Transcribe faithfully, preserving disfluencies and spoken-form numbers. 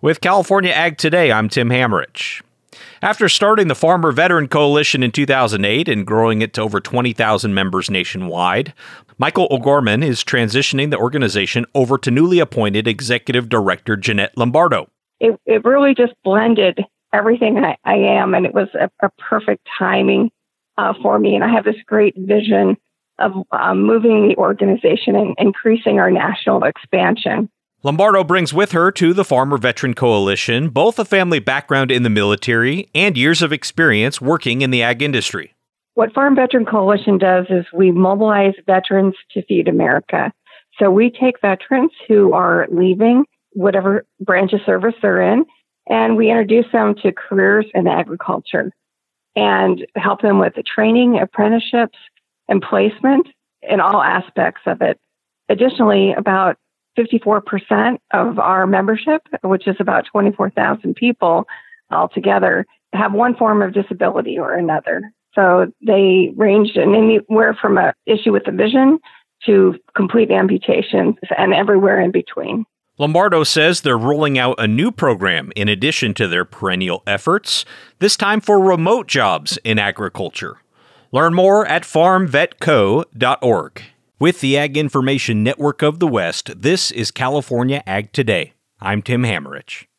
With California Ag Today, I'm Tim Hammerich. After starting the Farmer Veteran Coalition in two thousand eight and growing it to over twenty thousand members nationwide, Michael O'Gorman is transitioning the organization over to newly appointed Executive Director Jeanette Lombardo. It, it really just blended everything I, I am, and it was a, a perfect timing uh, for me. And I have this great vision of um, moving the organization and increasing our national expansion. Lombardo brings with her to the Farmer Veteran Coalition both a family background in the military and years of experience working in the ag industry. What Farm Veteran Coalition does is we mobilize veterans to feed America. So we take veterans who are leaving whatever branch of service they're in, and we introduce them to careers in agriculture and help them with the training, apprenticeships, and placement in all aspects of it. Additionally, about fifty-four percent of our membership, which is about twenty-four thousand people altogether, have one form of disability or another. So they range in anywhere from an issue with the vision to complete amputations and everywhere in between. Lombardo says they're rolling out a new program in addition to their perennial efforts, this time for remote jobs in agriculture. Learn more at farm vet co dot org. With the Ag Information Network of the West, this is California Ag Today. I'm Tim Hammerich.